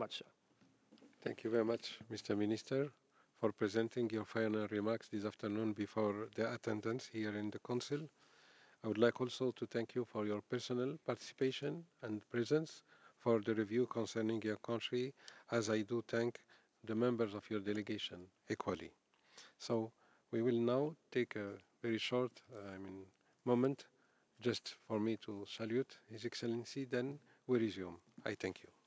much, sir. Thank you very much, Mr. Minister, for presenting your final remarks this afternoon before the attendance here in the Council. I would like also to thank you for your personal participation and presence for the review concerning your country, as I do thank the members of your delegation equally. So we will now take a very short, moment just for me to salute His Excellency, then we resume. I thank you.